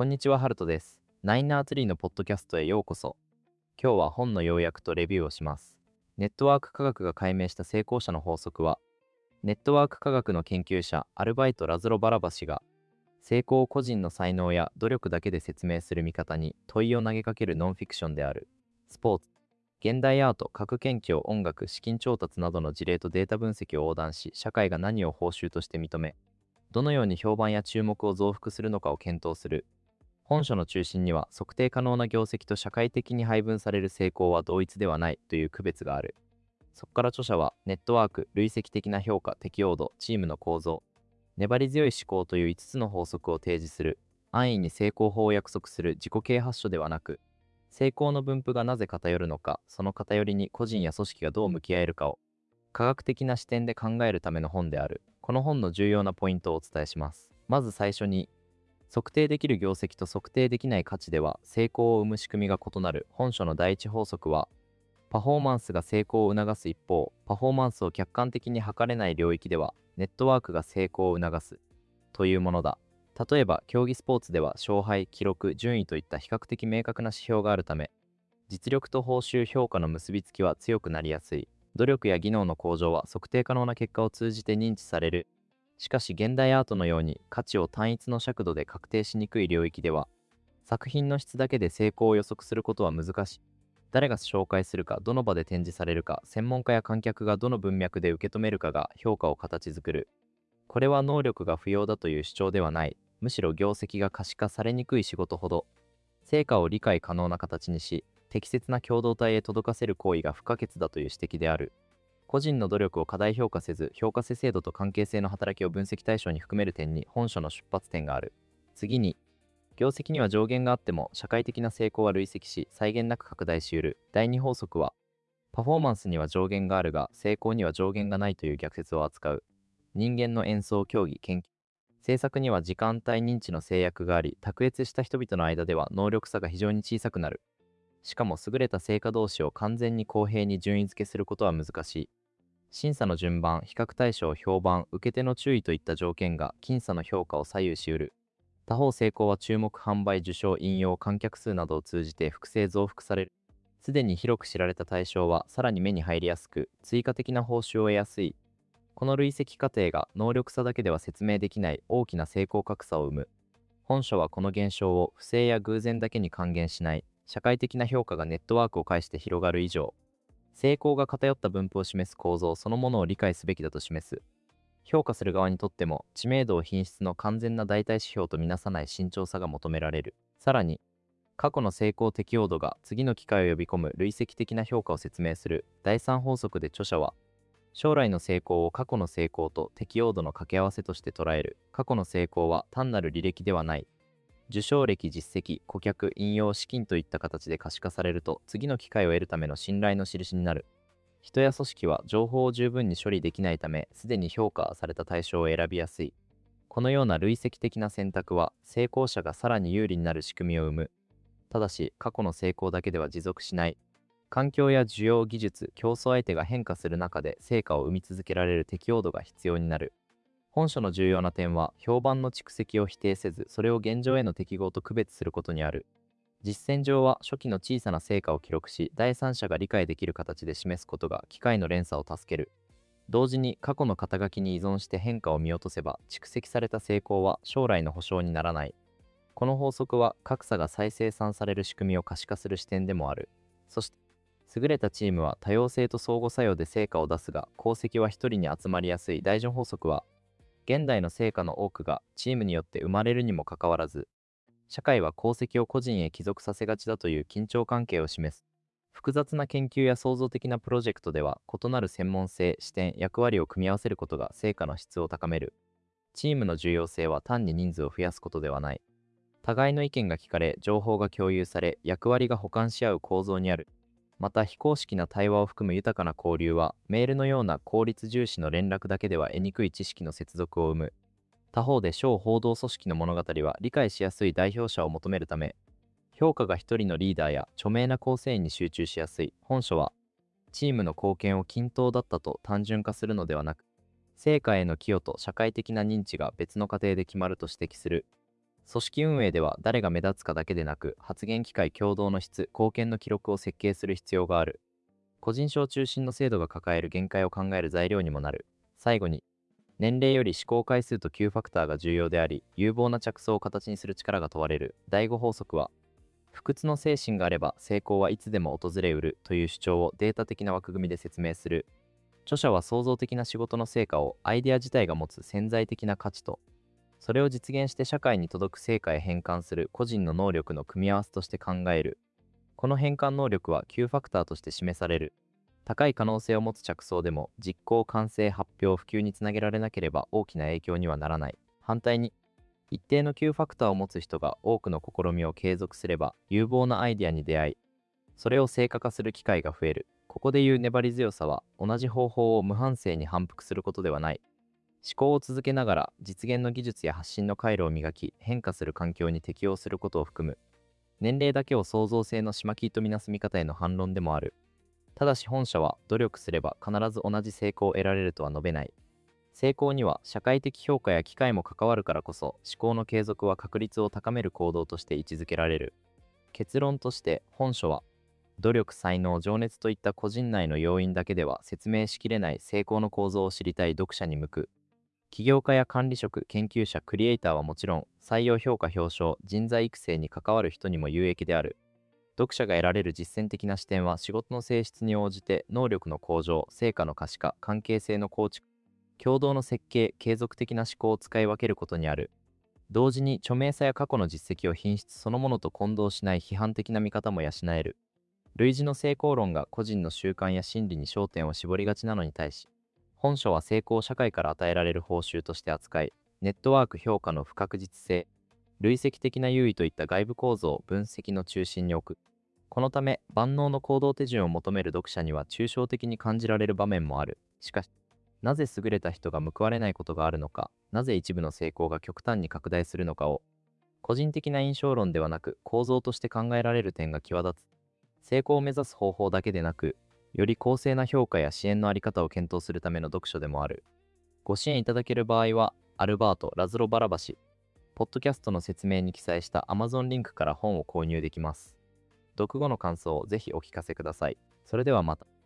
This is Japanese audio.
こんにちは、ハルトです。ナインナーツリーのポッドキャストへようこそ。今日は本の要約とレビューをします。ネットワーク科学が解明した成功者の法則は、ネットワーク科学の研究者、アルバイト・ラズロ・バラバ氏が、成功を個人の才能や努力だけで説明する見方に問いを投げかけるノンフィクションである。スポーツ、現代アート、核研究、音楽、資金調達などの事例とデータ分析を横断し、社会が何を報酬として認め、どのように評判や注目を増幅するのかを検討する。本書の中心には、測定可能な業績と社会的に配分される成功は同一ではないという区別がある。そこから著者は、ネットワーク、累積的な評価、適応度、チームの構造、粘り強い思考という5つの法則を提示する。安易に成功法を約束する自己啓発書ではなく、成功の分布がなぜ偏るのか、その偏りに個人や組織がどう向き合えるかを、科学的な視点で考えるための本である。この本の重要なポイントをお伝えします。まず最初に、測定できる業績と測定できない価値では成功を生む仕組みが異なる。本書の第一法則は、パフォーマンスが成功を促す一方、パフォーマンスを客観的に測れない領域では、ネットワークが成功を促すというものだ。例えば、競技スポーツでは勝敗、記録、順位といった比較的明確な指標があるため、実力と報酬評価の結びつきは強くなりやすい。努力や技能の向上は測定可能な結果を通じて認知される。しかし現代アートのように価値を単一の尺度で確定しにくい領域では、作品の質だけで成功を予測することは難しい。誰が紹介するか、どの場で展示されるか、専門家や観客がどの文脈で受け止めるかが評価を形作る。これは能力が不要だという主張ではない。むしろ業績が可視化されにくい仕事ほど、成果を理解可能な形にし、適切な共同体へ届かせる行為が不可欠だという指摘である。個人の努力を過大評価せず、評価制度と関係性の働きを分析対象に含める点に本書の出発点がある。次に、業績には上限があっても、社会的な成功は累積し、際限なく拡大し得る。第二法則は、パフォーマンスには上限があるが、成功には上限がないという逆説を扱う。人間の演奏、競技、研究。制作には時間帯認知の制約があり、卓越した人々の間では能力差が非常に小さくなる。しかも優れた成果同士を完全に公平に順位付けすることは難しい。審査の順番、比較対象、評判、受け手の注意といった条件が僅差の評価を左右しうる。他方成功は注目、販売、受賞、引用、観客数などを通じて複製増幅される。すでに広く知られた対象はさらに目に入りやすく、追加的な報酬を得やすい。この累積過程が能力差だけでは説明できない大きな成功格差を生む。本書はこの現象を不正や偶然だけに還元しない、社会的な評価がネットワークを介して広がる以上、成功が偏った分布を示す構造そのものを理解すべきだと示す。評価する側にとっても、知名度を品質の完全な代替指標とみなさない慎重さが求められる。さらに、過去の成功適応度が次の機会を呼び込む累積的な評価を説明する。第三法則で著者は、将来の成功を過去の成功と適応度の掛け合わせとして捉える。過去の成功は単なる履歴ではない。受賞歴、実績、顧客、引用、資金といった形で可視化されると、次の機会を得るための信頼の印になる。人や組織は情報を十分に処理できないため、すでに評価された対象を選びやすい。このような累積的な選択は、成功者がさらに有利になる仕組みを生む。ただし、過去の成功だけでは持続しない。環境や需要、技術、競争相手が変化する中で成果を生み続けられる適応度が必要になる。本書の重要な点は、評判の蓄積を否定せず、それを現状への適合と区別することにある。実践上は、初期の小さな成果を記録し、第三者が理解できる形で示すことが機械の連鎖を助ける。同時に、過去の肩書きに依存して変化を見落とせば、蓄積された成功は将来の保証にならない。この法則は、格差が再生産される仕組みを可視化する視点でもある。そして、優れたチームは多様性と相互作用で成果を出すが、功績は一人に集まりやすい。第4法則は、現代の成果の多くがチームによって生まれるにもかかわらず、社会は功績を個人へ帰属させがちだという緊張関係を示す。複雑な研究や創造的なプロジェクトでは、異なる専門性、視点、役割を組み合わせることが成果の質を高める。チームの重要性は単に人数を増やすことではない。互いの意見が聞かれ、情報が共有され、役割が補完し合う構造にある。また、非公式な対話を含む豊かな交流は、メールのような効率重視の連絡だけでは得にくい知識の接続を生む。他方で、小報道組織の物語は理解しやすい代表者を求めるため、評価が一人のリーダーや著名な構成員に集中しやすい。本書は、チームの貢献を均等だったと単純化するのではなく、成果への寄与と社会的な認知が別の過程で決まると指摘する。 組織運営では誰が目立つかだけでなく、発言機会共同の質、貢献の記録を設計する必要がある。個人賞中心の制度が抱える限界を考える材料にもなる。最後に、年齢より試行回数と Q ファクターが重要であり、有望な着想を形にする力が問われる。第5法則は、不屈の精神があれば成功はいつでも訪れうるという主張をデータ的な枠組みで説明する。著者は創造的な仕事の成果をアイデア自体が持つ潜在的な価値と、それを実現して社会に届く成果へ変換する個人の能力の組み合わせとして考える。この変換能力は Q ファクターとして示される。高い可能性を持つ着想でも実行、完成、発表、普及につなげられなければ大きな影響にはならない。反対に、一定の Q ファクターを持つ人が多くの試みを継続すれば有望なアイデアに出会い、それを成果化する機会が増える。ここでいう粘り強さは同じ方法を無反省に反復することではない。思考を続けながら実現の技術や発信の回路を磨き、変化する環境に適応することを含む。年齢だけを創造性の仕巻きとみなす見方への反論でもある。ただし本社は努力すれば必ず同じ成功を得られるとは述べない。成功には社会的評価や機会も関わるからこそ、思考の継続は確率を高める行動として位置づけられる。結論として本書は、努力、才能、情熱といった個人内の要因だけでは説明しきれない成功の構造を知りたい読者に向く。起業家や管理職、研究者、クリエイターはもちろん、採用評価表彰、人材育成に関わる人にも有益である。読者が得られる実践的な視点は仕事の性質に応じて能力の向上、成果の可視化、関係性の構築、共同の設計、継続的な思考を使い分けることにある。同時に著名さや過去の実績を品質そのものと混同しない批判的な見方も養える。類似の成功論が個人の習慣や心理に焦点を絞りがちなのに対し、本書は成功を社会から与えられる報酬として扱い、ネットワーク評価の不確実性、累積的な優位といった外部構造を分析の中心に置く。このため、万能の行動手順を求める読者には抽象的に感じられる場面もある。しかし、なぜ優れた人が報われないことがあるのか、なぜ一部の成功が極端に拡大するのかを、個人的な印象論ではなく構造として考えられる点が際立つ。成功を目指す方法だけでなく、より公正な評価や支援のあり方を検討するための読書でもある。ご支援いただける場合は、アルバート・ラズロ・バラバ氏、ポッドキャストの説明に記載した Amazon リンクから本を購入できます。読後の感想をぜひお聞かせください。それではまた。